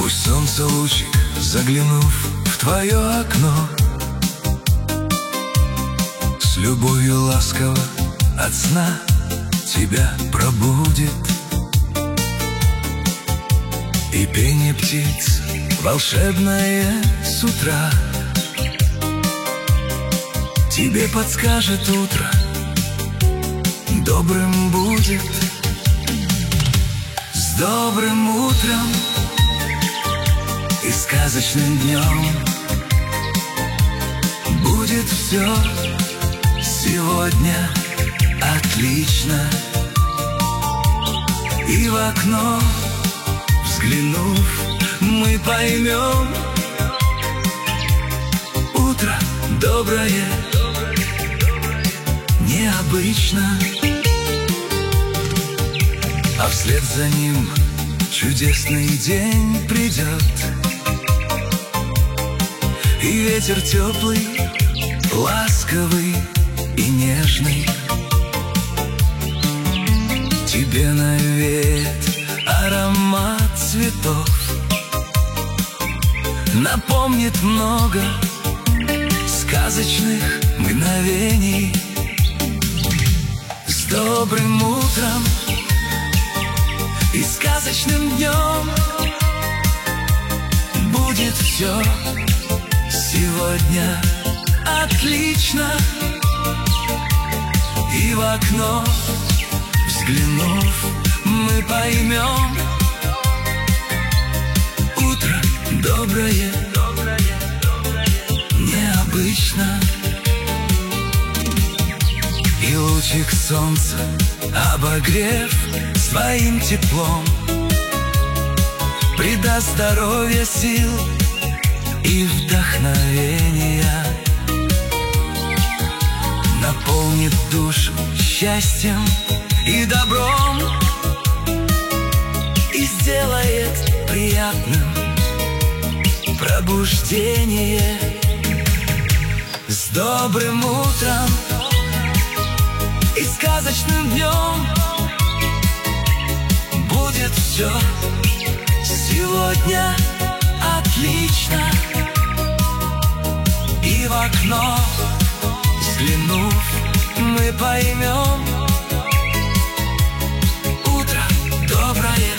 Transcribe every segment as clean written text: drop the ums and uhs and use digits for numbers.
Пусть солнце лучик, заглянув в твое окно, с любовью ласково от сна тебя пробудит. И пение птиц волшебное с утра тебе подскажет утро, добрым будет. С добрым утром и сказочным днем будет все сегодня отлично. И в окно взглянув, мы поймем, утро доброе, необычно. А вслед за ним чудесный день придет, и ветер теплый, ласковый и нежный тебе навеет аромат цветов, напомнит много сказочных мгновений. С добрым утром и сказочным днем будет все сегодня отлично. И в окно взглянув, мы поймем, утро доброе, необычно. И лучик солнца, обогрев своим теплом, придаст здоровья, сил и вдохновения, наполнит душу счастьем и добром и сделает приятным пробуждение. С добрым утром и сказочным днем будет все сегодня отлично. И в окно взглянув, мы поймем, утро доброе,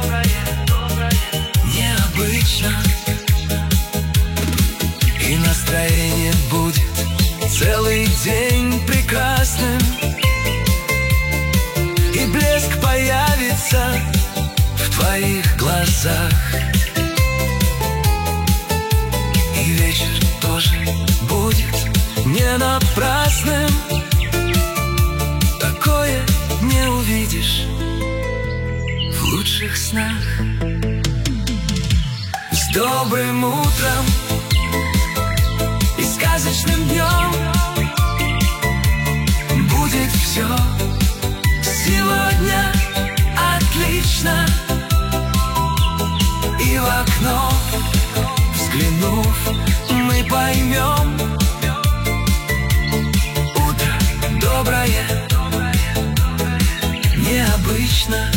необычно. И настроение будет целый день прекрасным, и блеск появится в твоих глазах, и вечер тоже будет не напрасным. Такое не увидишь в лучших снах. С добрым утром и сказочным днем будет все сегодня отлично. И в окно взглянув, мы поймем, утро доброе, необычно.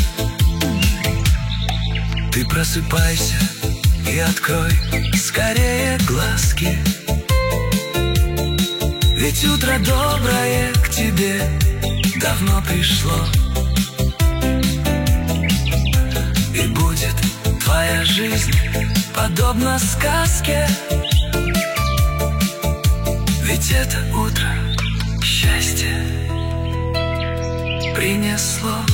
Ты просыпайся и открой скорее глазки, ведь утро доброе к тебе давно пришло. И будет твоя жизнь подобна сказке, ведь это утро счастье принесло.